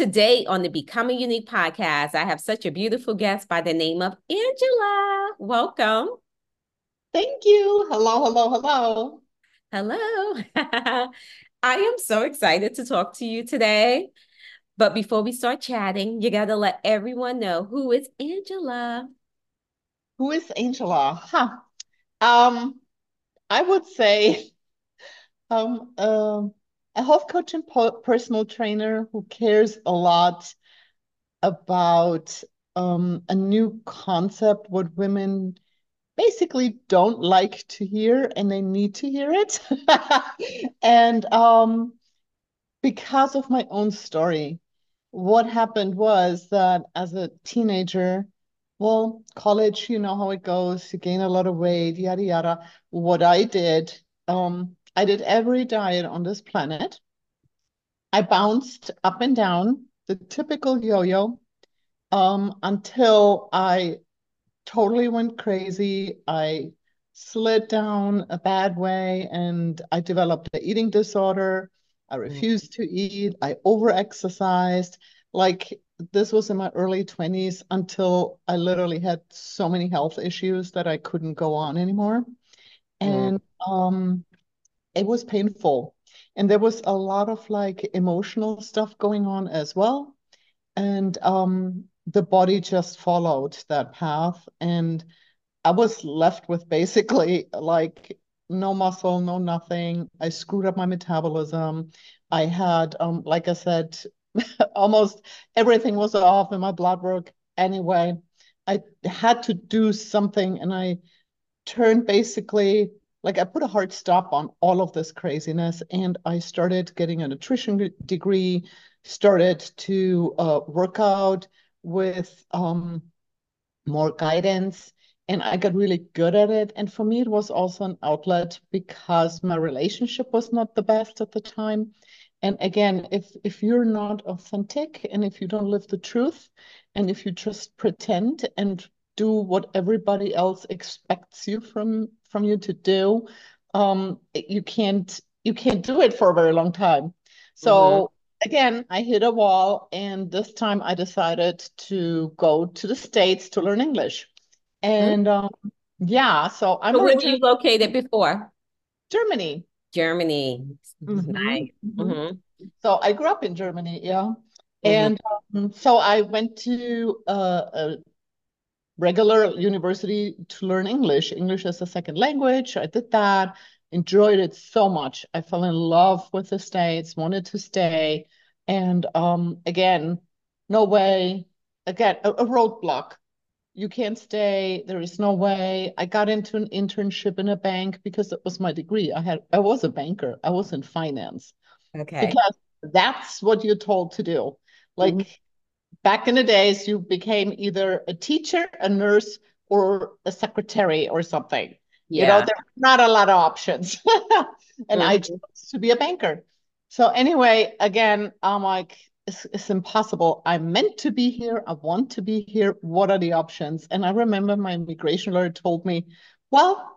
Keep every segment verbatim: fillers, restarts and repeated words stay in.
today on the Becoming Unique podcast, I have such a beautiful guest by the name of Angela. Welcome. Thank you. Hello, hello, hello. Hello. I am so excited to talk to you today. But before we start chatting, you got to let everyone know who is Angela. Who is Angela? Huh. Um, I would say um, um, a health coach and po personal trainer who cares a lot about um, a new concept, what women basically don't like to hear, and they need to hear it. And um, because of my own story, what happened was that as a teenager, well, college, you know how it goes, you gain a lot of weight, yada yada. What I did, um, I did every diet on this planet. I bounced up and down, the typical yo-yo, um, until I totally went crazy. I slid down a bad way and I developed an eating disorder. I Mm. refused to eat. I overexercised. Like this was in my early twenties until I literally had so many health issues that I couldn't go on anymore. Mm. And um, it was painful. And there was a lot of like emotional stuff going on as well. And um, the body just followed that path. And I was left with basically like no muscle, no nothing. I screwed up my metabolism. I had, um, like I said, almost everything was off in my blood work anyway. I had to do something, and I turned basically like I put a hard stop on all of this craziness, and I started getting a nutrition degree, started to uh, work out with um, more guidance, and I got really good at it. And for me, it was also an outlet because my relationship was not the best at the time. And again, if if you're not authentic and if you don't live the truth and if you just pretend and do what everybody else expects you from from you to do, um, you can't you can't do it for a very long time. Mhm. So again, I hit a wall, and this time I decided to go to the States to learn English. Mm. And um, yeah, so I'm So where were you originally located before? Germany. Germany. hmm Nice. hmm Hmm. So I grew up in Germany, yeah. Hmm. And um, so I went to uh, a regular university to learn English, English as a second language. I did that, enjoyed it so much. I fell in love with the States, wanted to stay. And um, again, no way, again, a, a roadblock. You can't stay. There is no way. I got into an internship in a bank because it was my degree. I had, I was a banker. I was in finance Okay. because that's what you're told to do. Mhm. Like back in the days, you became either a teacher, a nurse, or a secretary or something. You know, Yeah. there's not a lot of options. And I chose Mhm. to be a banker. So anyway, again, I'm like, it's, it's impossible. I'm meant to be here. I want to be here. What are the options? And I remember my immigration lawyer told me, well,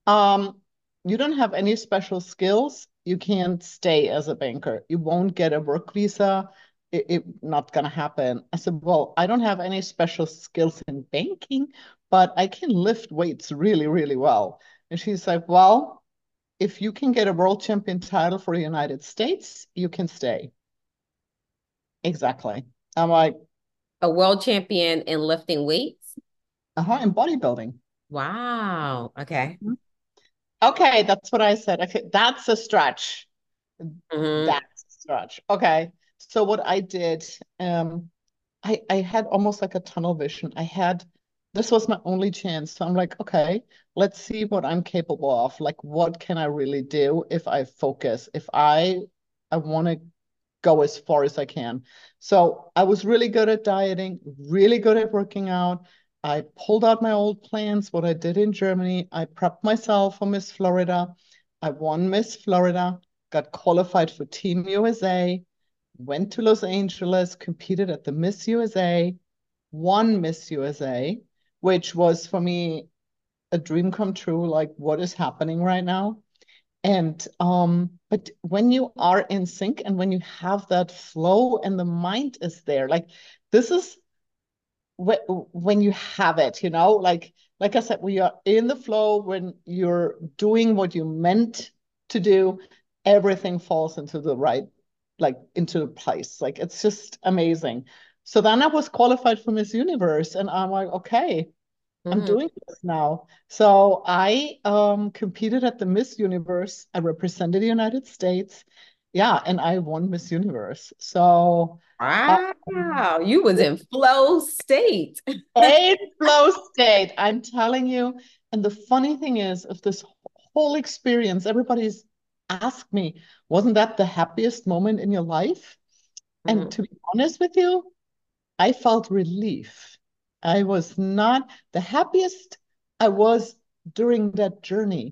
um, you don't have any special skills. You can't stay as a banker. You won't get a work visa. It, it not gonna happen. I said, well, I don't have any special skills in banking, but I can lift weights really, really well. And she's like, well, if you can get a world champion title for the United States, you can stay. Exactly. I'm like, A world champion in lifting weights. uh-huh, in bodybuilding. Wow. Okay. Mhm. Okay, that's what I said. Okay, that's a stretch. Hmm. That's a stretch. Okay. So what I did, um, I I had almost like a tunnel vision. I had this was my only chance. So I'm like, okay, let's see what I'm capable of. Like, what can I really do if I focus? If I I want to go as far as I can. So I was really good at dieting, really good at working out. I pulled out my old plans, what I did in Germany. I prepped myself for Miss Florida. I won Miss Florida, got qualified for Team U S A, went to Los Angeles, competed at the Miss U S A, won Miss U S A, which was for me a dream come true. Like, what is happening right now? And um, but when you are in sync and when you have that flow and the mind is there, like this is wh when you have it, you know, like like I said, we are in the flow when you're doing what you meant to do, everything falls into the right, like into place. Like it's just amazing. So then I was qualified for Miss Universe, and I'm like, okay, I'm Mhm. doing this now. So I um, competed at the Miss Universe. I represented the United States. Yeah, and I won Miss Universe. So um, Wow, you was in flow state. a flow state, I'm telling you. And the funny thing is, of this whole experience, everybody's asked me, wasn't that the happiest moment in your life? And Mhm. to be honest with you, I felt relief. I was not the happiest I was during that journey,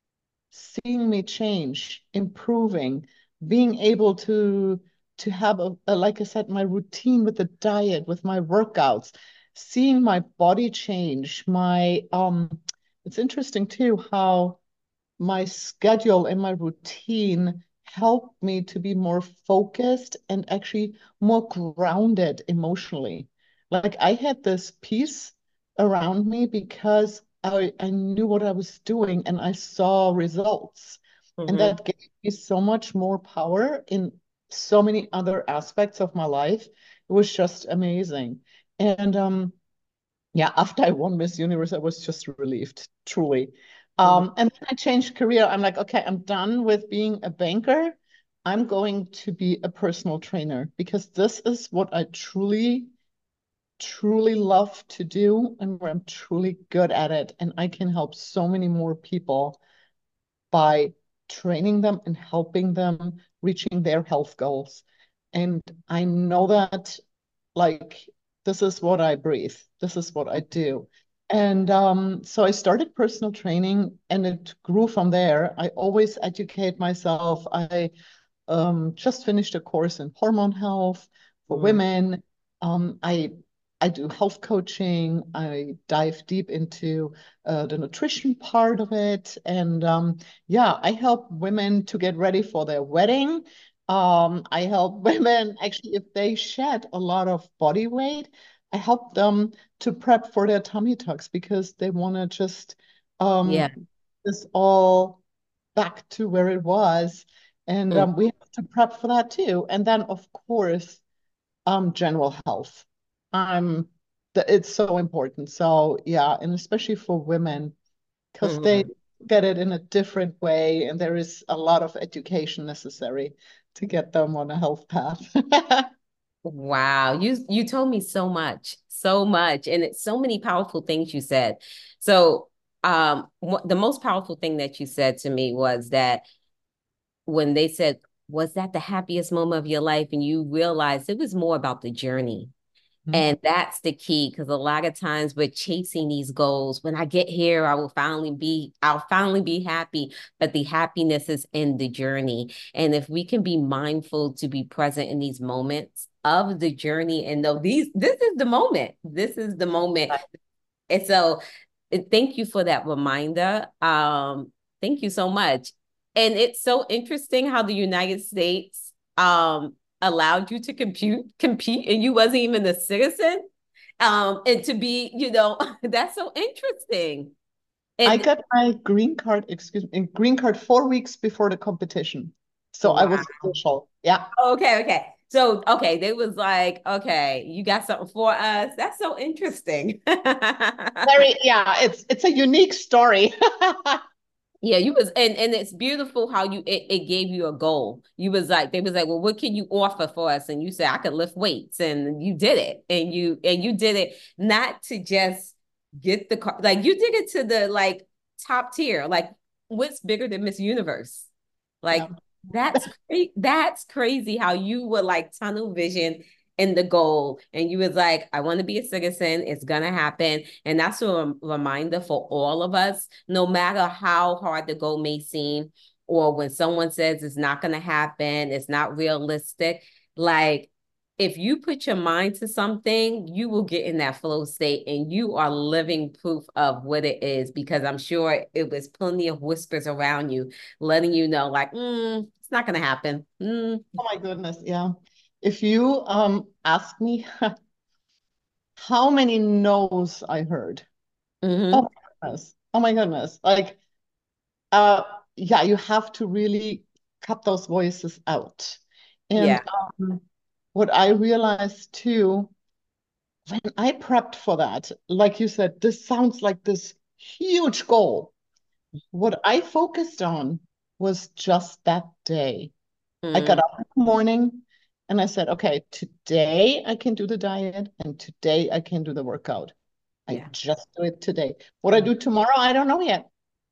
seeing me change, improving, being able to to have a, a like I said, my routine with the diet, with my workouts, seeing my body change, my um it's interesting too how my schedule and my routine help me to be more focused and actually more grounded emotionally. Like I had this peace around me because I, I knew what I was doing and I saw results. And Mhm. that gave me so much more power in so many other aspects of my life. It was just amazing. And um, yeah, after I won Miss Universe, I was just relieved, truly. Mhm. Um, and then I changed career. I'm like, okay, I'm done with being a banker. I'm going to be a personal trainer because this is what I truly, truly love to do and where I'm truly good at it. And I can help so many more people by training them and helping them reaching their health goals. And I know that like this is what I breathe. This is what I do. And um, so I started personal training and it grew from there. I always educate myself. I um, just finished a course in hormone health for Mhm. women. Um, I I do health coaching. I dive deep into uh, the nutrition part of it, and um, yeah, I help women to get ready for their wedding. Um, I help women actually if they shed a lot of body weight. I help them to prep for their tummy tucks because they want to just Yeah. um, this all back to where it was. And Mm. um, we have to prep for that too. And then, of course, um, general health. Um, th- it's so important. So yeah, and especially for women, because they Mhm. get it in a different way, and there is a lot of education necessary to get them on a health path. Wow, you you told me so much, so much, and it's so many powerful things you said. So, um, wh- the most powerful thing that you said to me was that when they said, "Was that the happiest moment of your life?" and you realized it was more about the journey. Mhm. And that's the key because a lot of times we're chasing these goals. When I get here, I will finally be, I'll finally be happy. But the happiness is in the journey. And if we can be mindful to be present in these moments of the journey and know these, this is the moment. This is the moment. And so uh, thank you for that reminder. Um, thank you so much. And it's so interesting how the United States um allowed you to compute compete and you wasn't even a citizen. Um, and to be, you know, that's so interesting. I And got my green card, excuse me, green card four weeks before the competition. So I wow. was official. Yeah. Okay, okay. So, okay, they was like, okay, you got something for us. That's so interesting. Very, yeah, it's it's a unique story. Yeah, you was and and it's beautiful how you it, it gave you a goal. You was like they was like, well, what can you offer for us? And you said I could lift weights, and you did it, and you and you did it not to just get the car, like you did it to the like top tier. Like what's bigger than Miss Universe? Yeah. Like that's crazy. That's crazy how you were like tunnel vision in the goal, and you was like, I want to be a citizen. It's gonna happen, and that's a rem- reminder for all of us. No matter how hard the goal may seem, or when someone says it's not gonna happen, it's not realistic. Like if you put your mind to something, you will get in that flow state and you are living proof of what it is, because I'm sure it was plenty of whispers around you letting you know, like, mm, it's not going to happen. Mm. Oh my goodness, yeah. If you um ask me how many no's I heard. Oh Mm-hmm. my goodness. Oh my goodness. Like, uh, yeah, you have to really cut those voices out. And Yeah. um, what I realized too, when I prepped for that, like you said, this sounds like this huge goal. What I focused on was just that day. I got Mm. up in the morning and I said, okay, today I can do the diet and today I can do the workout. I Yeah. just do it today. What I do tomorrow, I don't know yet.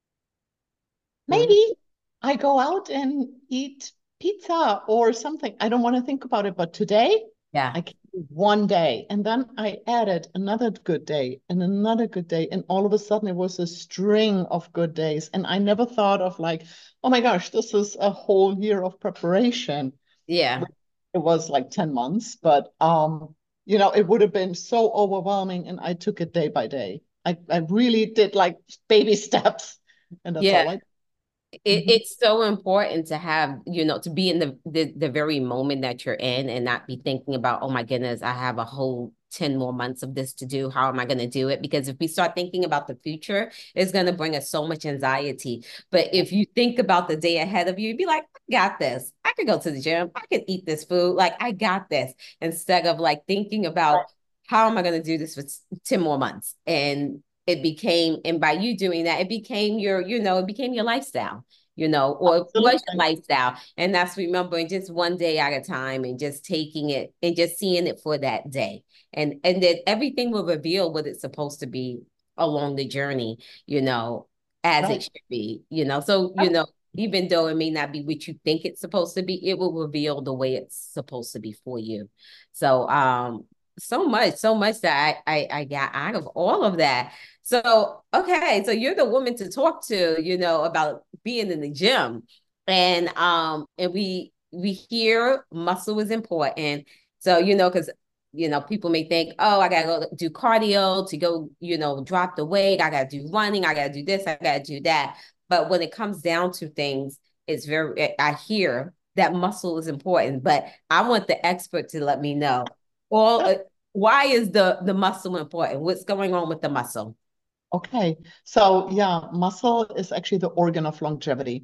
Mm-hmm. Maybe I go out and eat pizza or something. I don't want to think about it, but today Yeah. I can do one day. And then I added another good day and another good day. And all of a sudden it was a string of good days. And I never thought of like, oh my gosh, this is a whole year of preparation. Yeah. It was like ten months, but um, you know, it would have been so overwhelming. And I took it day by day. I, I really did like baby steps. And that's Yeah. all I It, Mhm. it's so important to have, you know, to be in the, the the very moment that you're in and not be thinking about, oh my goodness, I have a whole ten more months of this to do. How am I going to do it? Because if we start thinking about the future, it's going to bring us so much anxiety. But if you think about the day ahead of you, you'd be like, I got this. I could go to the gym. I could eat this food. Like, I got this. Instead of like thinking about, how am I going to do this for ten more months? And it became, and by you doing that, it became your, you know, it became your lifestyle, you know, or it was your Absolutely. lifestyle. And that's remembering just one day at a time and just taking it and just seeing it for that day. And and that everything will reveal what it's supposed to be along the journey, you know, as it Right. should be, you know. So, you know, even though it may not be what you think it's supposed to be, it will reveal the way it's supposed to be for you. So um so much, so much that I, I I got out of all of that. So, okay, so you're the woman to talk to, you know, about being in the gym. And um and we we hear muscle is important. So, you know, because you know, people may think, oh, I gotta go do cardio to go, you know, drop the weight. I gotta do running. I gotta do this. I gotta do that. But when it comes down to things, it's very, I hear that muscle is important, but I want the expert to let me know all, uh, why is the the muscle important? What's going on with the muscle? Okay. So yeah, muscle is actually the organ of longevity.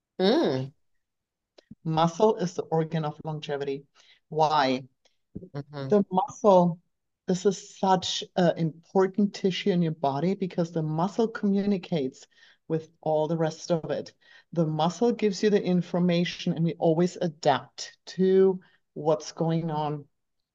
Mm. Muscle is the organ of longevity. Why? Mm-hmm. The muscle, this is such an important tissue in your body because the muscle communicates with all the rest of it. The muscle gives you the information, and we always adapt to what's going on.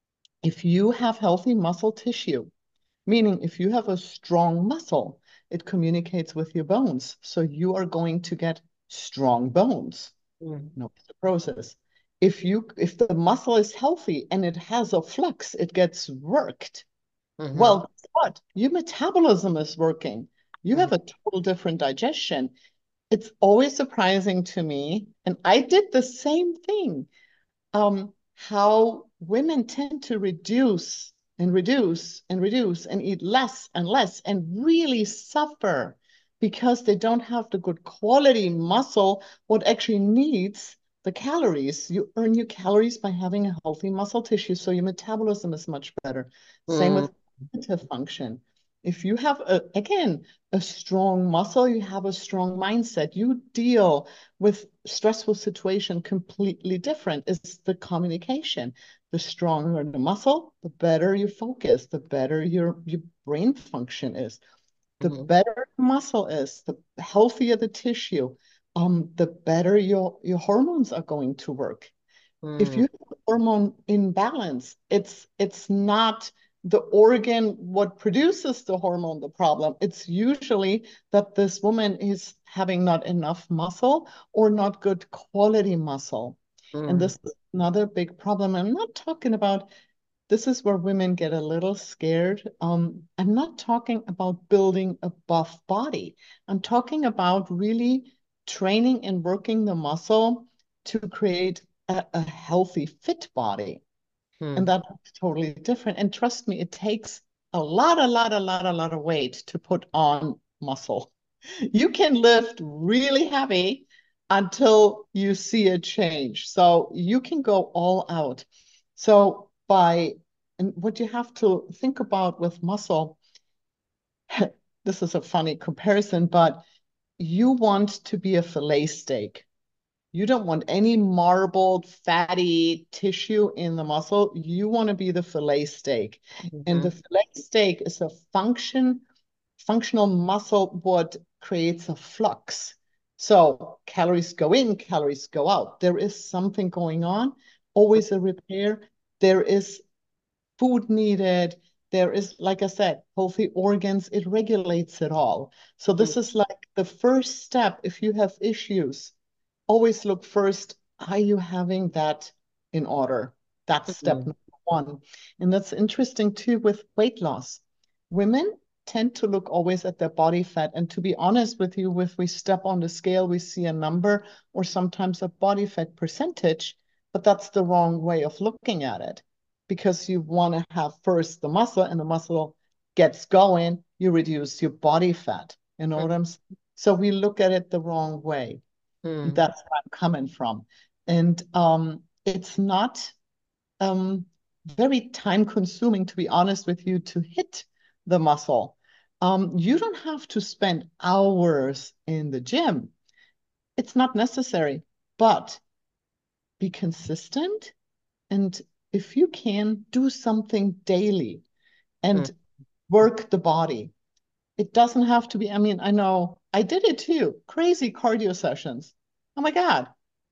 If you have healthy muscle tissue, meaning if you have a strong muscle, it communicates with your bones. So you are going to get strong bones. Mm-hmm. No process. If you if the muscle is healthy and it has a flux, it gets worked. Mm-hmm. Well, guess what? Your metabolism is working. You have a total different digestion. It's always surprising to me, and I did the same thing, um, how women tend to reduce and reduce and reduce and eat less and less and really suffer because they don't have the good quality muscle, what actually needs the calories. You earn your calories by having a healthy muscle tissue, so your metabolism is much better. Same Mm-hmm. with cognitive function. If you have, a, again, a strong muscle, you have a strong mindset. You deal with stressful situation completely different. It's the communication. The stronger the muscle, the better you focus, the better your, your brain function is. The Mm-hmm. better the muscle is, the healthier the tissue, um, the better your, your hormones are going to work. If you have hormone imbalance, it's it's not the organ what produces the hormone the problem. It's usually that this woman is having not enough muscle or not good quality muscle. And Mm-hmm. this is another big problem. I'm not talking about, this is where women get a little scared. Um, I'm not talking about building a buff body. I'm talking about really training and working the muscle to create a, a healthy, fit body. And Hmm. that's totally different. And trust me, it takes a lot, a lot, a lot, a lot of weight to put on muscle. You can lift really heavy until you see a change. So you can go all out. So by, and what you have to think about with muscle, this is a funny comparison, but you want to be a fillet steak. You don't want any marbled, fatty tissue in the muscle. You want to be the fillet steak. And the Hmm. fillet steak is a function, functional muscle what creates a flux. So calories go in, calories go out. There is something going on, always a repair. There is food needed. There is, like I said, healthy organs. It regulates it all. So this is like the first step. If you have issues, always look first, are you having that in order? That's step Hmm. number one. And that's interesting too with weight loss. Women tend to look always at their body fat. And to be honest with you, if we step on the scale, we see a number or sometimes a body fat percentage, but that's the wrong way of looking at it because you want to have first the muscle and the muscle gets going, you reduce your body fat. You know what I'm saying? So we look at it the wrong way. Hmm. That's where I'm coming from. And um, it's not um, very time consuming, to be honest with you, to hit the muscle. Um, you don't have to spend hours in the gym. It's not necessary, but be consistent. And if you can, do something daily Hmm. and work the body. It doesn't have to be, I mean, I know I did it too. Crazy cardio sessions. Oh my God.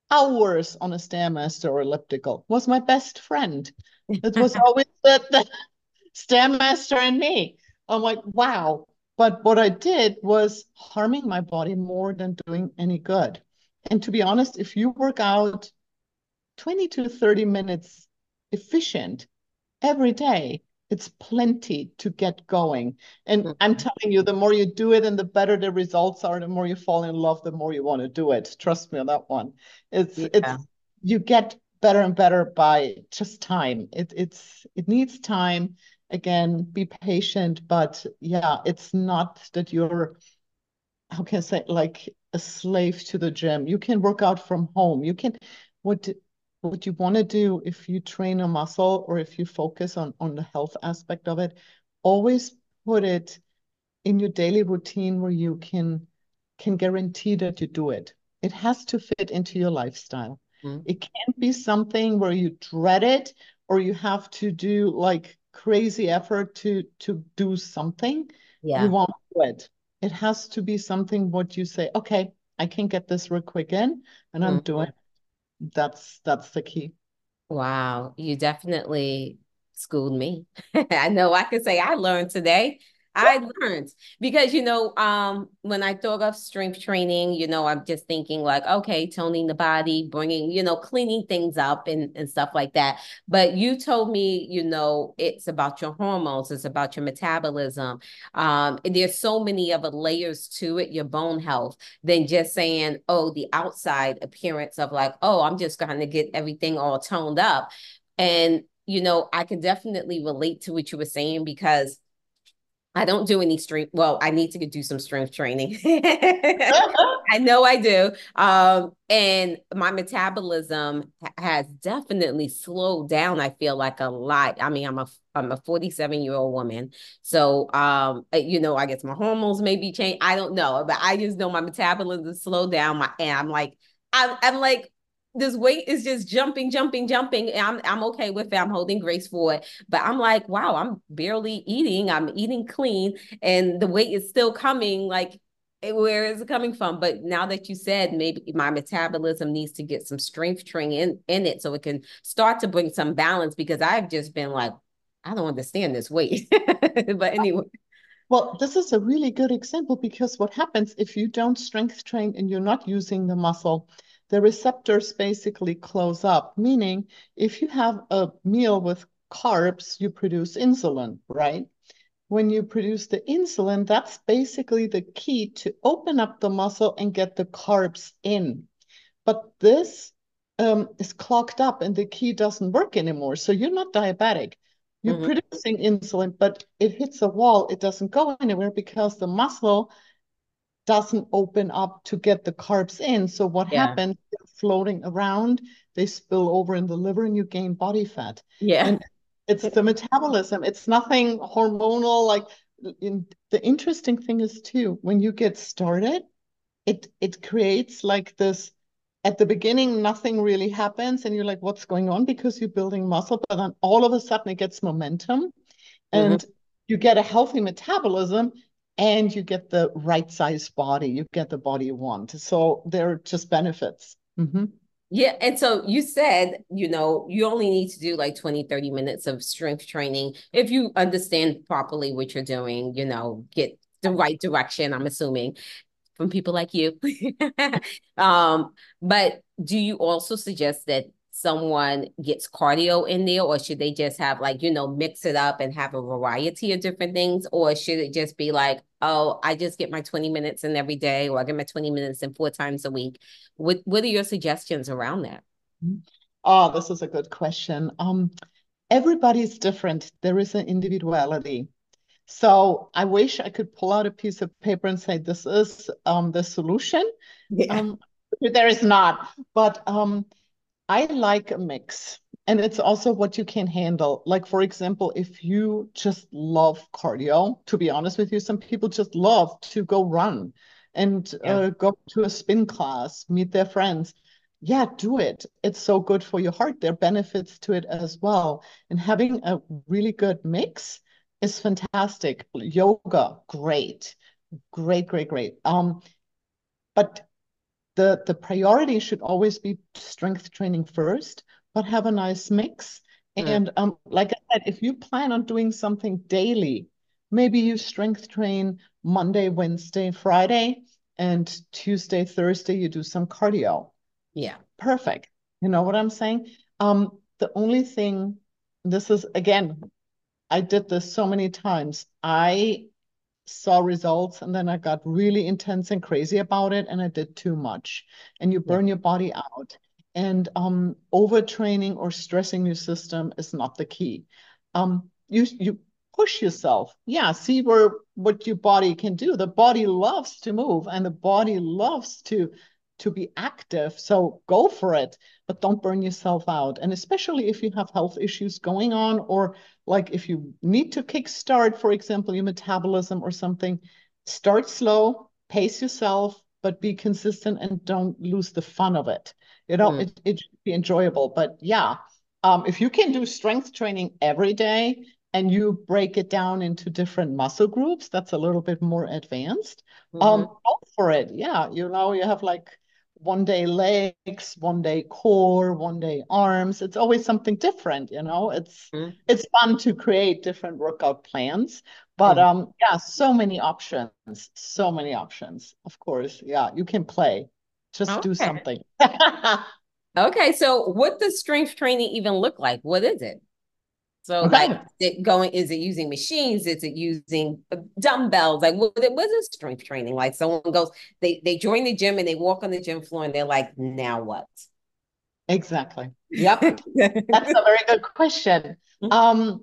Hours on a Stairmaster or elliptical was my best friend. It was always the, the Stairmaster and me. I'm like, wow. But what I did was harming my body more than doing any good. And to be honest, if you work out twenty to thirty minutes efficient, every day, it's plenty to get going. And I'm telling you, the more you do it and the better the results are, the more you fall in love, the more you want to do it. Trust me on that one. It's Yeah. it's you get better and better by just time. It it's it needs time. Again, be patient, but yeah, it's not that you're, how can I say, like a slave to the gym. You can work out from home. You can, what what you want to do if you train a muscle or if you focus on on the health aspect of it, always put it in your daily routine where you can can guarantee that you do it. It has to fit into your lifestyle. Hmm. It can't be something where you dread it or you have to do like crazy effort to to do something. You Yeah. won't do it. It has to be something what you say, okay, I can get this real quick in and I'm doing Mhm. it. That's that's the key. Wow, you definitely schooled me. I know I could say I learned today. I learned because you know, um, when I thought of strength training, you know, I'm just thinking like, okay, toning the body, bringing, you know, cleaning things up and and stuff like that. But you told me, you know, it's about your hormones, it's about your metabolism. Um, and there's so many other layers to it, your bone health, than just saying, oh, the outside appearance of like, oh, I'm just going to get everything all toned up. And, you know, I can definitely relate to what you were saying because I don't do any strength. Well, I need to do some strength training. I know I do. Um, and my metabolism has definitely slowed down. I feel like a lot. I mean, I'm a I'm a forty-seven year old woman. So um, uh, you know, I guess my hormones may be changed. I don't know, but I just know my metabolism slowed down. My and I'm like, I'm I'm like, this weight is just jumping, jumping, jumping. And I'm I'm okay with it. I'm holding grace for it. But I'm like, wow, I'm barely eating. I'm eating clean, and the weight is still coming. Like, where is it coming from? But now that you said maybe my metabolism needs to get some strength training in, in it so it can start to bring some balance because I've just been like, I don't understand this weight. But anyway. Well, this is a really good example because what happens if you don't strength train and you're not using the muscle, the receptors basically close up, meaning if you have a meal with carbs, you produce insulin, right? When you produce the insulin, that's basically the key to open up the muscle and get the carbs in. But this um, is clogged up and the key doesn't work anymore. So you're not diabetic. You're Hmm. producing insulin, but it hits a wall. It doesn't go anywhere because the muscle doesn't open up to get the carbs in. So what Yeah. happens? They're floating around, they spill over in the liver, and you gain body fat. Yeah. And it's the metabolism. It's nothing hormonal. Like in, the interesting thing is too, when you get started, it it creates like this. At the beginning, nothing really happens, and you're like, "What's going on?" Because you're building muscle, but then all of a sudden it gets momentum, Hmm. and you get a healthy metabolism and you get the right size body. You get the body you want. So they're just benefits. Mm-hmm. Yeah. And so you said, you know, you only need to do like twenty, thirty minutes of strength training if you understand properly what you're doing, you know, get the right direction, I'm assuming, from people like you. um, but do you also suggest that someone gets cardio in there, or should they just have like, you know, mix it up and have a variety of different things? Or should it just be like, oh, I just get my twenty minutes in every day, or I get my twenty minutes in four times a week? What what are your suggestions around that? Oh, this is a good question. Um, everybody's different. There is an individuality. So I wish I could pull out a piece of paper and say, this is um, the solution. Yeah. Um, there is not. But um, I like a mix. And it's also what you can handle. Like, for example, if you just love cardio, to be honest with you, some people just love to go run and Yeah. uh, go to a spin class, meet their friends. Yeah, do it. It's so good for your heart. There are benefits to it as well. And having a really good mix is fantastic. Yoga, great. Great, great, great. Um, but the the priority should always be strength training first, but have a nice mix. Mm, And um, like I said, if you plan on doing something daily, maybe you strength train Monday, Wednesday, Friday, and Tuesday, Thursday, you do some cardio. yeah. Perfect. You know what I'm saying? Um, the only thing, this is again, I did this so many times. I saw results and then I got really intense and crazy about it and I did too much. And you Yeah. burn your body out. And um, overtraining or stressing your system is not the key. Um, you you push yourself. Yeah, see where what your body can do. The body loves to move and the body loves to to be active. So go for it, but don't burn yourself out. And especially if you have health issues going on, or like if you need to kickstart, for example, your metabolism or something, start slow, pace yourself, but be consistent and don't lose the fun of it. You know, Mm, it, it should be enjoyable. But yeah, um, if you can do strength training every day and you break it down into different muscle groups, that's a little bit more advanced. mhm, Um, go for it. Yeah, you know, you have like one day legs, one day core, one day arms. It's always something different, you know. It's mm, it's fun to create different workout plans, but mhm. um, yeah, so many options, so many options. Of course, yeah, you can play. Just do Okay. something. Okay. So what does strength training even look like? What is it? So like, Okay. is it going, is it using machines? Is it using uh, dumbbells? Like what, what is strength training? Like someone goes, they they join the gym and they walk on the gym floor and they're like, now what? Exactly. Yep. That's a very good question. Um,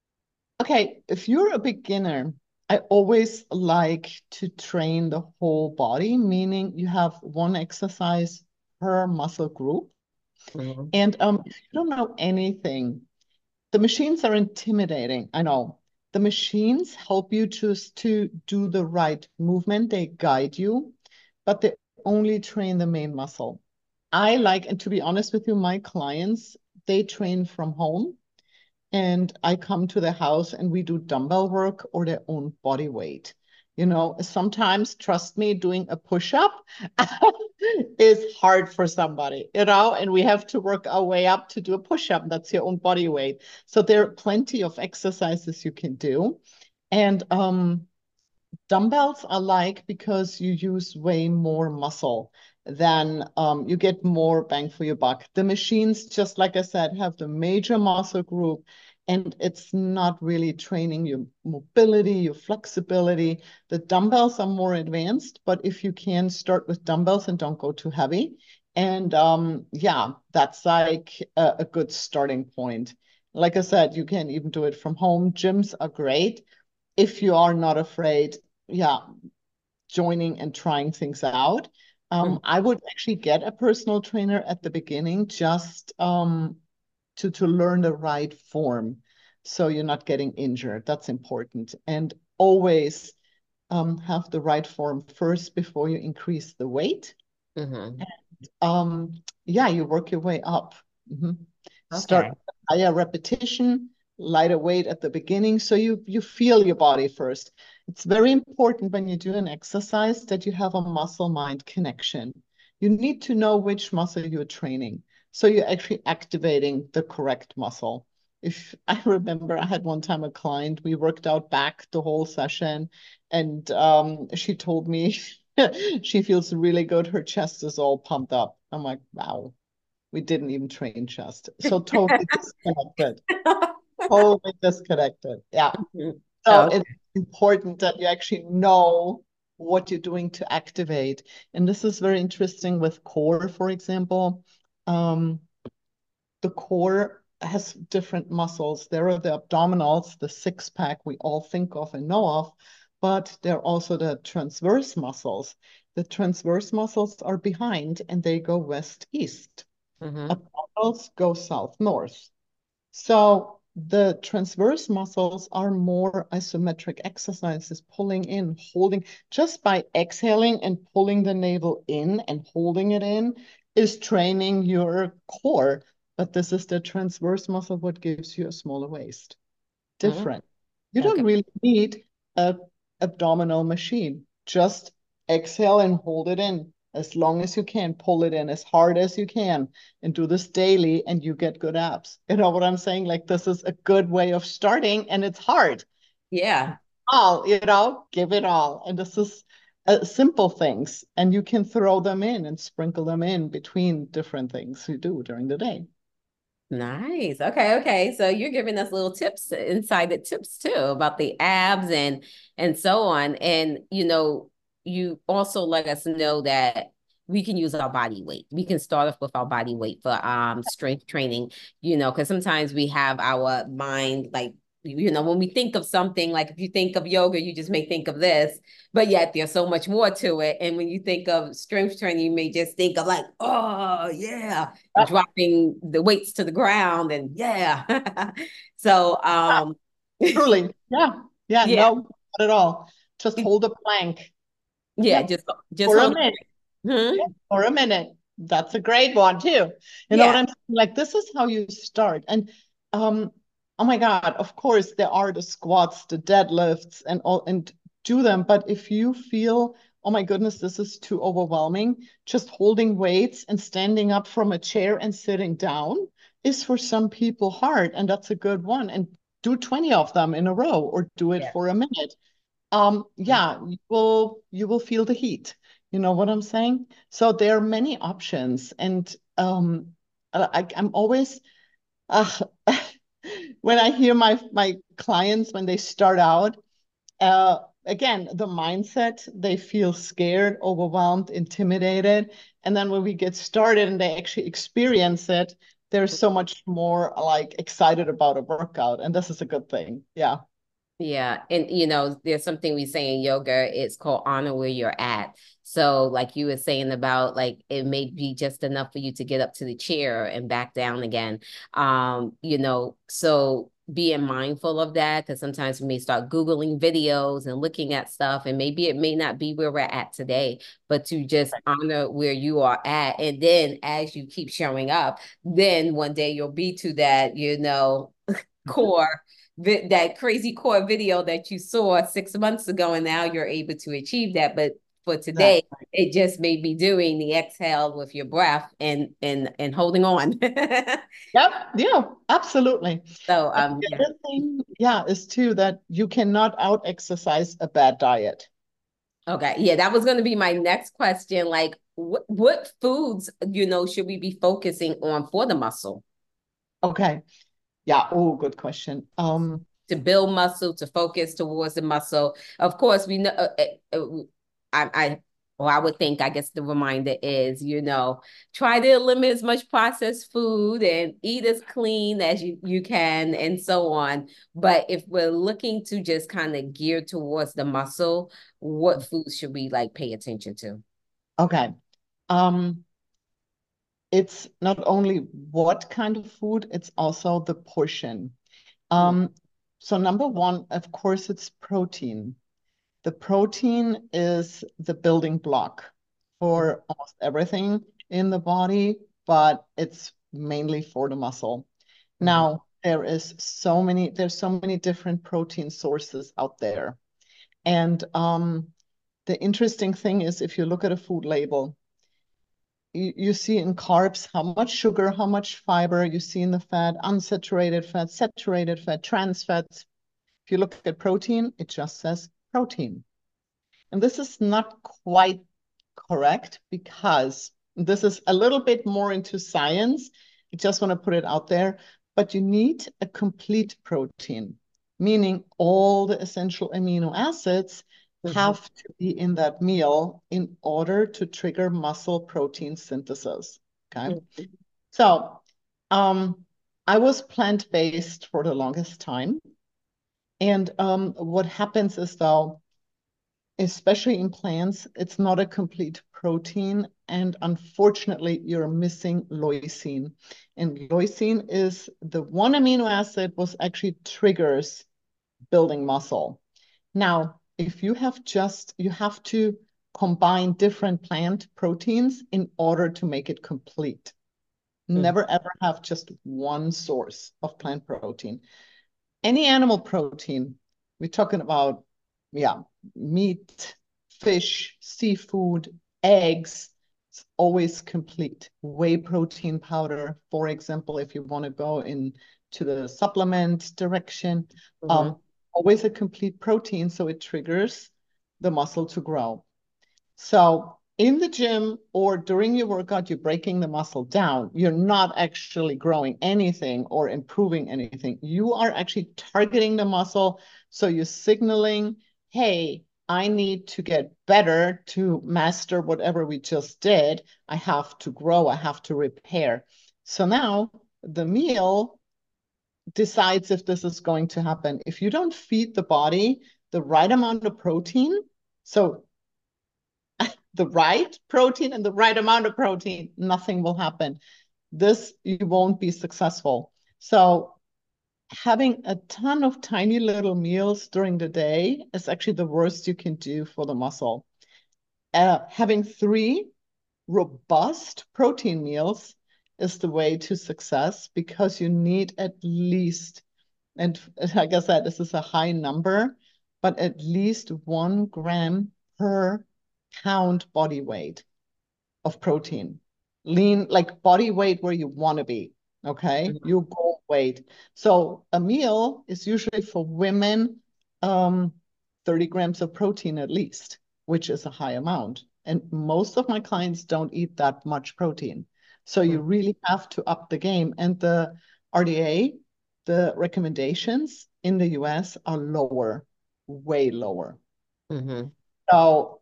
okay, if you're a beginner, I always like to train the whole body, meaning you have one exercise per muscle group. Mhm, And um, if you don't know anything, the machines are intimidating. I know. The machines help you just to do the right movement. They guide you, but they only train the main muscle. I like, and to be honest with you, my clients, they train from home and I come to the house and we do dumbbell work or their own body weight. You know, sometimes, trust me, doing a push-up is hard for somebody, you know, and we have to work our way up to do a push-up. That's your own body weight. So there are plenty of exercises you can do. And um, dumbbells I like because you use way more muscle than um, you get more bang for your buck. The machines, just like I said, have the major muscle group, and it's not really training your mobility, your flexibility. The dumbbells are more advanced, but if you can start with dumbbells and don't go too heavy, And um, yeah, that's like a, a good starting point. Like I said, you can even do it from home. Gyms are great if you are not afraid, yeah, joining and trying things out. Um, Mhm. I would actually get a personal trainer at the beginning just um, to to learn the right form, so you're not getting injured. That's important. And always um, have the right form first before you increase the weight. Mhm. Um, yeah, you work your way up. Mhm. Okay. Start with higher repetition, lighter weight at the beginning, so you you feel your body first. It's very important when you do an exercise that you have a muscle-mind connection. You need to know which muscle you're training, so you're actually activating the correct muscle. If I remember, I had one time a client, we worked out back the whole session, and um, she told me she feels really good. Her chest is all pumped up. I'm like, wow, we didn't even train chest. So totally disconnected. Totally disconnected. Yeah. Mhm. So Okay. it's important that you actually know what you're doing to activate. And this is very interesting with core, for example. Um, the core has different muscles. There are the abdominals, the six pack we all think of and know of, but there are also the transverse muscles. The transverse muscles are behind and they go west east. Mhm. Abdominals go south north. So the transverse muscles are more isometric exercises, pulling in, holding, just by exhaling and pulling the navel in and holding it in is training your core. But this is the transverse muscle, what gives you a smaller waist. Mhm. Different. You don't Okay. really need a abdominal machine. Just exhale and hold it in as long as you can. Pull it in as hard as you can and do this daily, and you get good abs. You know what I'm saying? Like, this is a good way of starting, and it's hard. Yeah. All, you know, give it all. And this is uh, simple things, and you can throw them in and sprinkle them in between different things you do during the day. Nice. Okay, okay. So you're giving us little tips, inside the tips too about the abs and and so on. And you know, you also let us know that we can use our body weight. We can start off with our body weight for um strength training, you know, because sometimes we have our mind like you know, when we think of something like if you think of yoga, you just may think of this, but yet there's so much more to it. And when you think of strength training, you may just think of like, oh yeah, Yep. dropping the weights to the ground and yeah. So um Truly. Yeah. Yeah. yeah, No, not at all. Just hold a plank. yeah, Yep. just just For a hold minute. it. Hmm. Yeah. For a minute. That's a great one too. You know what Yeah, I'm saying? Like, this is how you start. And um, oh my God, of course there are the squats, the deadlifts, and all, and do them. But if you feel, oh my goodness, this is too overwhelming, just holding weights and standing up from a chair and sitting down is for some people hard. And that's a good one. And do twenty of them in a row or do it yeah. for a minute. Um, yeah, you will you will feel the heat. You know what I'm saying? So there are many options, and um, I, I'm always uh, when I hear my my clients when they start out, uh, again, the mindset, they feel scared, overwhelmed, intimidated, and then when we get started and they actually experience it, they're so much more like excited about a workout, and this is a good thing. Yeah. Yeah. And you know, there's something we say in yoga, it's called honor where you're at. So like you were saying about like it may be just enough for you to get up to the chair and back down again. Um, you know, so being mindful of that, because sometimes we may start Googling videos and looking at stuff, and maybe it may not be where we're at today, but to just honor where you are at. And then as you keep showing up, then one day you'll be to that, you know, core vi- that crazy core video that you saw six months ago, and now you're able to achieve that. But for today, Exactly. it just may be doing the exhale with your breath and and and holding on. Yep, yeah, absolutely. So And um the yeah. other thing, yeah, is too that you cannot out exercise a bad diet. Okay. Yeah, that was gonna be my next question. Like what what foods, you know, should we be focusing on for the muscle? Okay. Yeah. Oh, good question. Um, To build muscle, to focus towards the muscle. Of course, we know uh, uh, uh, I, I Or I would think, I guess the reminder is, you know, try to limit as much processed food and eat as clean as you, you can and so on. But if we're looking to just kind of gear towards the muscle, what foods should we like pay attention to? Okay. Um, it's not only what kind of food, it's also the portion. Mm, Um, so number one, of course, it's protein. The protein is the building block mm, for almost everything in the body, but it's mainly for the muscle. mhm, Now, there is so many, there's so many different protein sources out there. And um, the interesting thing is if you look at a food label, you, you see in carbs how much sugar, how much fiber, you see in the fat, unsaturated fat, saturated fat, trans fats. If you look at protein, it just says protein. And this is not quite correct because this is a little bit more into science. I just want to put it out there, but you need a complete protein, meaning all the essential amino acids mhm, have to be in that meal in order to trigger muscle protein synthesis. Okay. mhm, So um, I was plant-based for the longest time. And um, what happens is though, especially in plants, it's not a complete protein. And unfortunately, you're missing leucine. And leucine is the one amino acid was actually triggers building muscle. Now, if you have just, you have to combine different plant proteins in order to make it complete. mhm, Never ever have just one source of plant protein. Any animal protein, we're talking about, yeah, meat, fish, seafood, eggs, it's always complete. Whey protein powder, for example, if you want to go into the supplement direction, mhm, um, always a complete protein, so it triggers the muscle to grow. So in the gym or during your workout, you're breaking the muscle down. You're not actually growing anything or improving anything. You are actually targeting the muscle. So you're signaling, hey, I need to get better to master whatever we just did. I have to grow. I have to repair. So now the meal decides if this is going to happen. If you don't feed the body the right amount of protein, so the right protein and the right amount of protein, nothing will happen. This, you won't be successful. So having a ton of tiny little meals during the day is actually the worst you can do for the muscle. Uh, having three robust protein meals is the way to success because you need at least, and like I said, this is a high number, but at least one gram per pound body weight of protein. Lean, like body weight where you want to be. Okay. mhm, Your goal weight. So a meal is usually for women, um, thirty grams of protein at least, which is a high amount. And most of my clients don't eat that much protein. So you mhm, really have to up the game. And the R D A, the recommendations in the U S are lower, way lower. mhm, So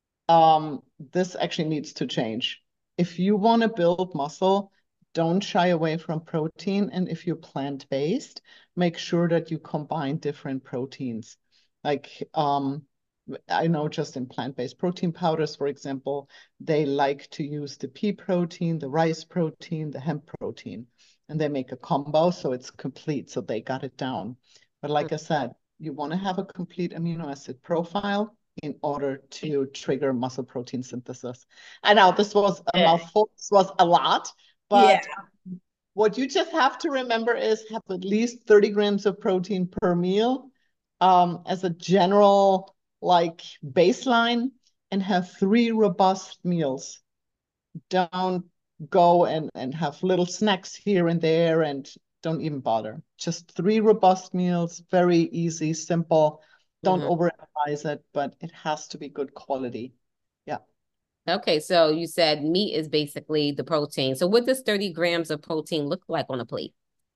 um, this actually needs to change. If you want to build muscle, don't shy away from protein. And if you're plant-based, make sure that you combine different proteins. Like um, I know just in plant-based protein powders, for example, they like to use the pea protein, the rice protein, the hemp protein, and they make a combo so it's complete. So they got it down. But like I said, you want to have a complete amino acid profile in order to trigger muscle protein synthesis. I know this was a mhm. mouthful, this was a lot, Yeah. but what you just have to remember is have at least thirty grams of protein per meal um, as a general like baseline and have three robust meals. Don't go and, and have little snacks here and there and don't even bother. Just three robust meals, very easy, simple. Don't Mhm. overemphasize it, but it has to be good quality. Yeah. Okay, so you said meat is basically the protein. So what does thirty grams of protein look like on a plate?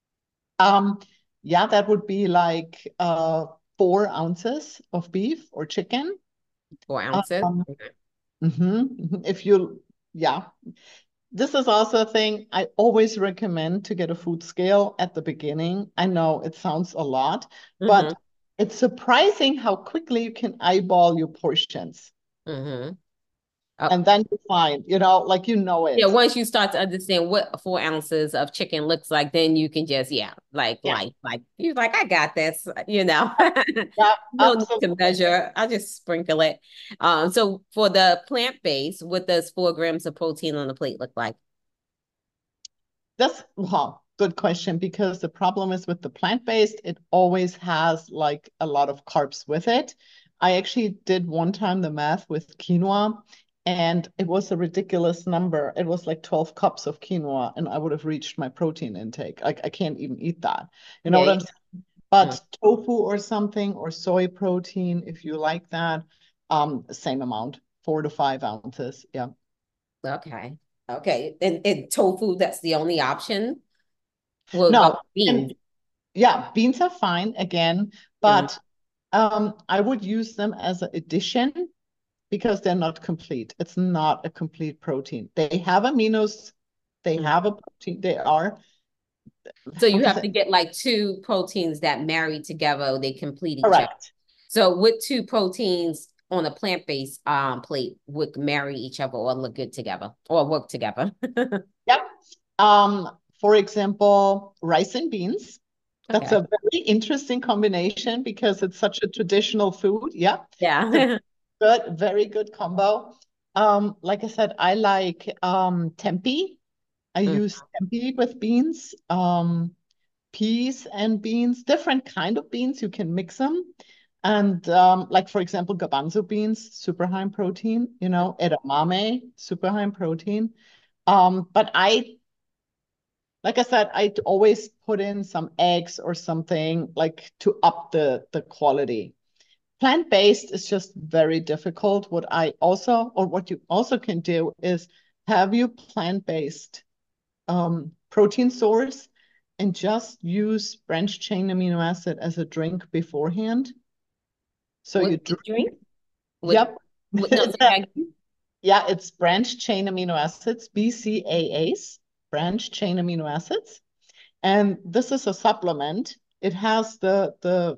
Um, yeah, that would be like uh four ounces of beef or chicken. Four ounces? Um, Okay. Mm-hmm. If you, yeah. This is also a thing I always recommend to get a food scale at the beginning. I know it sounds a lot, Mm-hmm. but it's surprising how quickly you can eyeball your portions. Mm-hmm. And then you find, you know, like you know Yeah, it. once you start to understand what four ounces of chicken looks like, then you can just, yeah, like, Yeah, like, like, you're like, I got this, you know, yeah, no need to absolutely. measure. I'll just sprinkle it. Um, so for the plant-based, what does four grams of protein on the plate look like? That's well, good question because the problem is with the plant-based, it always has like a lot of carbs with it. I actually did one time the math with quinoa, and it was a ridiculous number. It was like twelve cups of quinoa, and I would have reached my protein intake. Like I can't even eat that. You know Yeah, what yeah. I'm saying? Mm. But tofu or something or soy protein, if you like that, um, same amount, four to five ounces. Yeah. Okay. Okay. And, and tofu, that's the only option. What about No, beans? and yeah, beans are fine again, Mm. but um, I would use them as an addition because they're not complete. It's not a complete protein. They have aminos, they Mm. have a protein, they are, So how you can I have say, to get like two proteins that marry together, they complete each other. correct. So what two proteins on a plant-based um plate would marry each other or look good together or work together? Yep. Um, for example, rice and beans. That's Okay. a very interesting combination because it's such a traditional food. Yeah. It's a Yeah. good, very good combo. Um, like I said, I like um tempeh. I Mm. use tempeh with beans, um, peas and beans, different kind of beans. You can mix them. And um, like for example, garbanzo beans, super high in protein, you know, edamame, super high in protein. Um, but I, like I said, I always put in some eggs or something like to up the the quality. Plant-based is just very difficult. What I also, or what you also can do is have you plant-based um, protein source and just use branched chain amino acid as a drink beforehand. So What you drink, drink? What, yep. what no, It's say a, that again? yeah, it's branched chain amino acids, B C A As, branched chain amino acids. And this is a supplement. It has the, the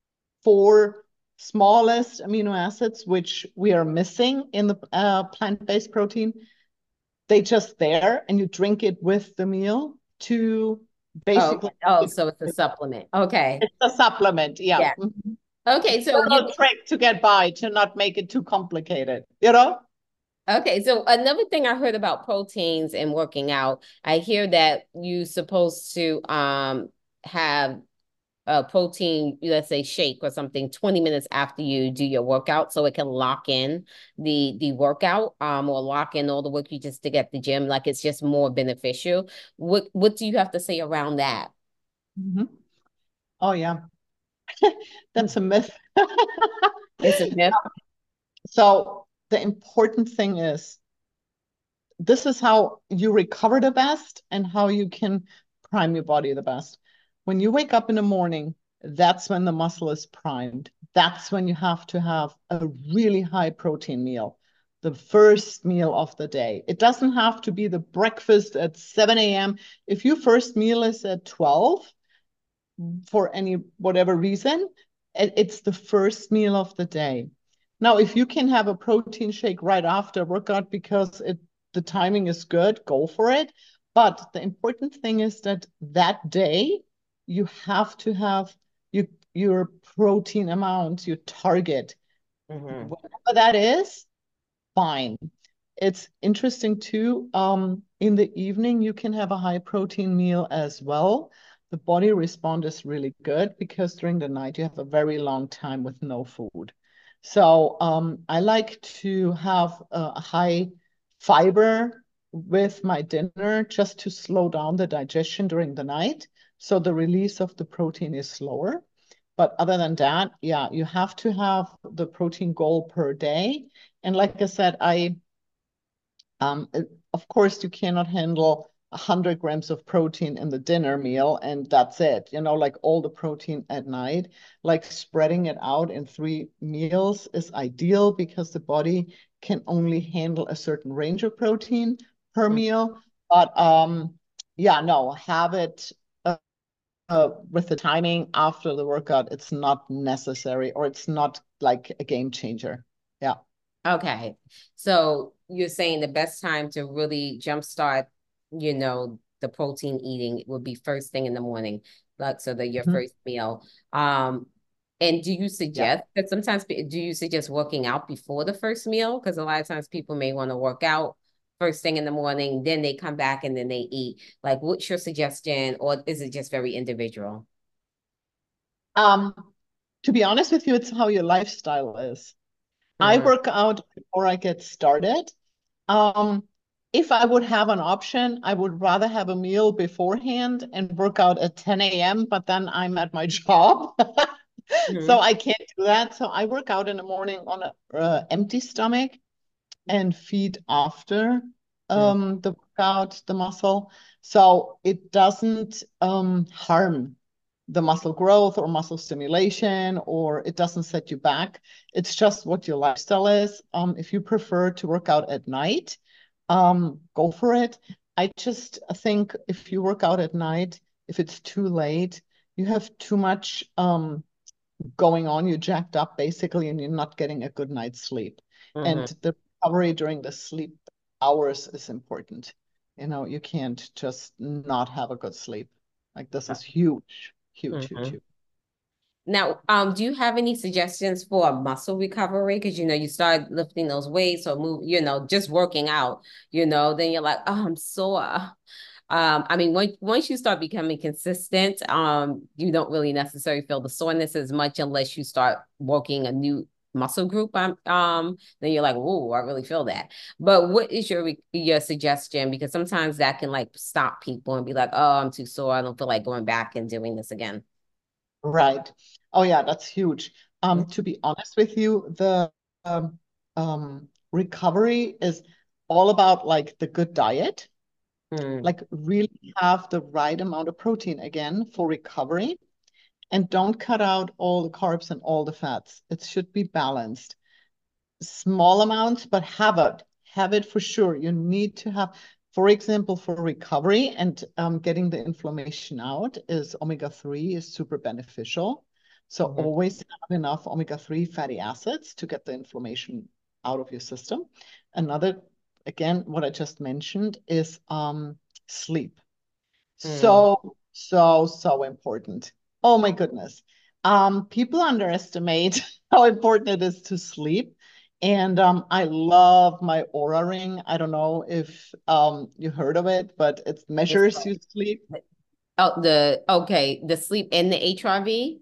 four smallest amino acids, which we are missing in the uh, plant-based protein. They just there, and you drink it with the meal to Oh, basically oh, it's so it's a supplement. Okay. a supplement. Yeah. Yeah. Mhm. Okay, It's so a you little trick to get by to not make it too complicated, you know? okay, so another thing I heard about proteins and working out, I hear that you supposed to um have a protein, let's say shake or something twenty minutes after you do your workout so it can lock in the the workout um or lock in all the work you just did at the gym like it's just more beneficial. What what do you have to say around that? Mhm. Oh, yeah. That's a myth. It's a myth. So the important thing is this is how you recover the best and how you can prime your body the best. When you wake up in the morning, that's when the muscle is primed. That's when you have to have a really high protein meal, the first meal of the day. It doesn't have to be the breakfast at seven a m. If your first meal is at twelve, for any whatever reason, it's the first meal of the day. Now, if you can have a protein shake right after workout because it the timing is good, go for it. But the important thing is that that day you have to have you, your protein amount, your target, Mhm. whatever that is, fine. It's interesting too. Um, in the evening, you can have a high protein meal as well. The body response is really good because during the night you have a very long time with no food. So um, I like to have a high fiber with my dinner just to slow down the digestion during the night. So the release of the protein is slower. But other than that, yeah, you have to have the protein goal per day. And like I said, I um, of course, you cannot handle one hundred grams of protein in the dinner meal and that's it, you know, like all the protein at night. Like spreading it out in three meals is ideal because the body can only handle a certain range of protein per meal. But um, yeah, no, have it uh, uh, with the timing after the workout. It's not necessary or it's not like a game changer. Yeah. Okay. So you're saying the best time to really jumpstart, you know, the protein eating would be first thing in the morning, like so that your Mhm. first meal. Um, and do you Yeah. suggest that sometimes pe- do you suggest working out before the first meal? Because a lot of times people may want to work out first thing in the morning, then they come back and then they eat. Like, what's your suggestion, or is it just very individual? Um, to be honest with you, it's how your lifestyle is. I Mm, work out before I get started. Um, if I would have an option, I would rather have a meal beforehand and work out at ten a m, but then I'm at my job. So mm, I can't do that. So I work out in the morning on a uh, empty stomach and feed after mm, um, the workout, the muscle. So it doesn't um, harm the muscle growth or muscle stimulation, or it doesn't set you back. It's just what your lifestyle is. Um, if you prefer to work out at night, um, go for it. I just think if you work out at night, if it's too late, you have too much um, going on. You're jacked up basically, and you're not getting a good night's sleep. And mhm. the recovery during the sleep hours is important. You know, you can't just not have a good sleep. Like this is huge, huge, huge, Mhm. huge. Now, um, do you have any suggestions for a muscle recovery? Because you know, you start lifting those weights or move, you know, just working out, you know, then you're like, oh, I'm sore. Um, I mean, once once you start becoming consistent, um, you don't really necessarily feel the soreness as much unless you start working a new muscle group. Um, um, then you're like, oh, I really feel that. But what is your your suggestion? Because sometimes that can like stop people and be like, oh, I'm too sore. I don't feel like going back and doing this again. Right. Oh yeah, that's huge. Um, to be honest with you, the um, um, recovery is all about like the good diet, Mm-hmm. like really have the right amount of protein again for recovery, and don't cut out all the carbs and all the fats. It should be balanced. Small amounts, but have it. Have it for sure. You need to have, for example, for recovery and um, getting the inflammation out is omega three is super beneficial. So Mm-hmm. always have enough omega three fatty acids to get the inflammation out of your system. Another, again, what I just mentioned is um, sleep. Mm-hmm. So, so, so important. Oh my goodness. Um, people underestimate how important it is to sleep. And um, I love my Aura Ring. I don't know if um, you heard of it, but it It's measures your sleep. oh the okay, the sleep and the H R V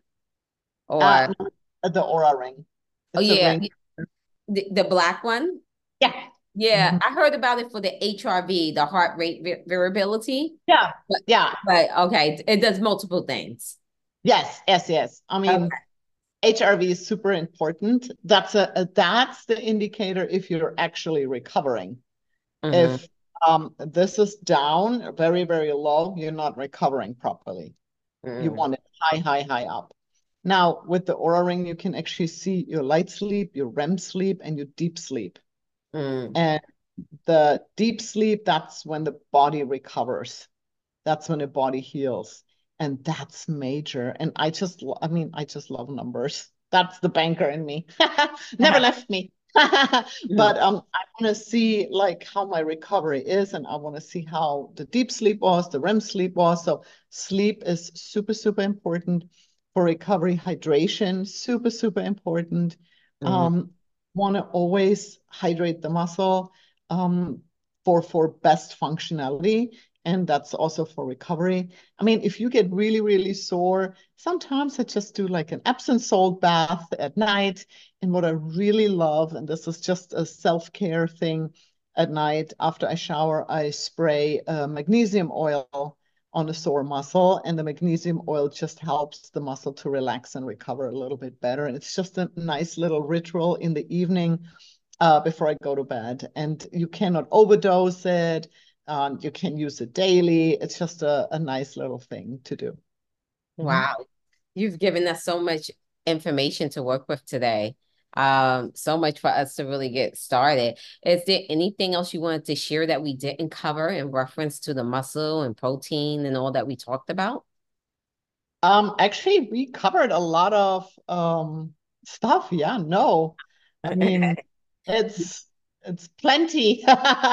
Uh, or the Aura Ring. oh It's a yeah, ring. the, the black one. Yeah. Yeah, Mhm. I heard about it for the H R V, the heart rate va- variability. Yeah. But Yeah. but okay, it does multiple things. Yes. Yes. Yes. I mean, Okay. H R V is super important. That's a, a that's the indicator if you're actually recovering. Mm-hmm. If um, this is down, very, very low, you're not recovering properly. You Mm-hmm. want it high, high, high up. Now, with the Aura Ring, you can actually see your light sleep, your REM sleep, and your deep sleep. And the deep sleep, that's when the body recovers. That's when the body heals. And that's major. And I just, I mean, I just love numbers. That's the banker in me. Never left me. But um, I want to see like how my recovery is, and I want to see how the deep sleep was, the REM sleep was. So sleep is super, super important for recovery. Hydration, super, super important. Mm-hmm. Um, want to always hydrate the muscle um, for for best functionality, and that's also for recovery. I mean, if you get really, really sore, sometimes I just do like an Epsom salt bath at night. And what I really love, and this is just a self-care thing at night, after I shower, I spray uh, magnesium oil on a sore muscle, and the magnesium oil just helps the muscle to relax and recover a little bit better. And it's just a nice little ritual in the evening uh, before I go to bed. And you cannot overdose it. and you can use it daily. It's just a, a nice little thing to do. Mhm. Wow. You've given us so much information to work with today. Um, so much for us to really get started. Is there anything else you wanted to share that we didn't cover in reference to the muscle and protein and all that we talked about? Um, actually, we covered a lot of um, stuff. Yeah, no, I mean, it's it's plenty.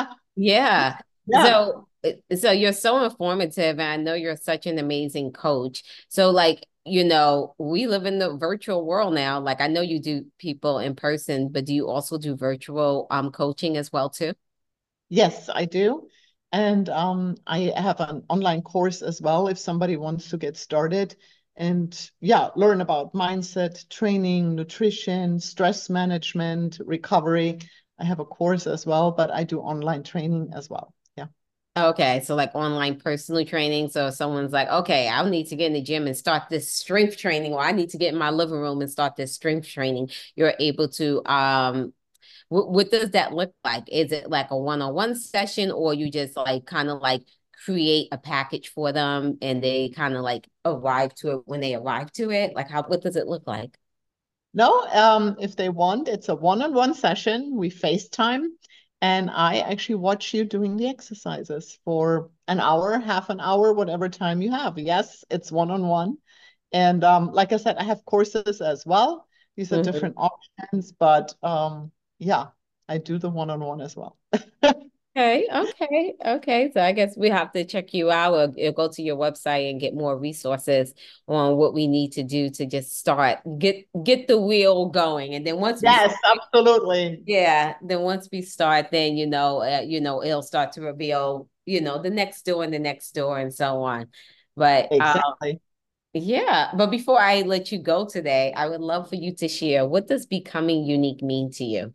Yeah. Yeah. So, so you're so informative, and I know you're such an amazing coach. So, like, you know, we live in the virtual world now. Like, I know you do people in person, but do you also do virtual um coaching as well too? Yes, I do. And um, I have an online course as well if somebody wants to get started and yeah, learn about mindset, training, nutrition, stress management, recovery. I have a course as well, but I do online training as well. Yeah. Okay, so like online personal training. So if someone's like, okay, I'll need to get in the gym and start this strength training, or I need to get in my living room and start this strength training, you're able to um what, what does that look like? Is it like a one-on-one session, or you just like kind of like create a package for them and they kind of like arrive to it when they arrive to it? Like how what does it look like? No, um, if they want, it's a one-on-one session. We FaceTime, and I actually watch you doing the exercises for an hour, half an hour, whatever time you have. Yes, it's one-on-one. And um, like I said, I have courses as well. These are Mhm. different options, but um, yeah, I do the one-on-one as well. Okay, okay, okay. So I guess we have to check you out or, or go to your website and get more resources on what we need to do to just start get get the wheel going. And then once we Yes, absolutely. yeah, then once we start, then you know, uh, you know, it'll start to reveal, you know, the next door and the next door and so on. But uh, Exactly. yeah, but before I let you go today, I would love for you to share what does becoming unique mean to you?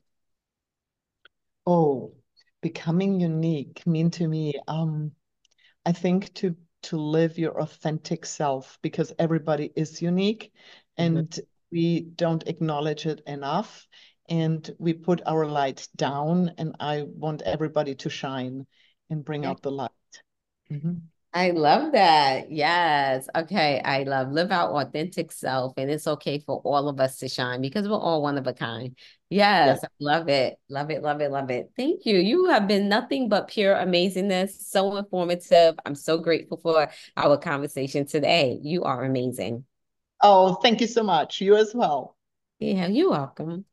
Oh, becoming unique mean to me. Um, I think to to live your authentic self because everybody is unique Mhm. and we don't acknowledge it enough and we put our light down and I want everybody to shine and bring out the light. Mhm. I love that. Yes. Okay. I love live our authentic self, and it's okay for all of us to shine because we're all one of a kind. Yes. Yes. I love it. Love it. Love it. Love it. Thank you. You have been nothing but pure amazingness. So informative. I'm so grateful for our conversation today. You are amazing. Oh, thank you so much. You as well. Yeah, you're welcome.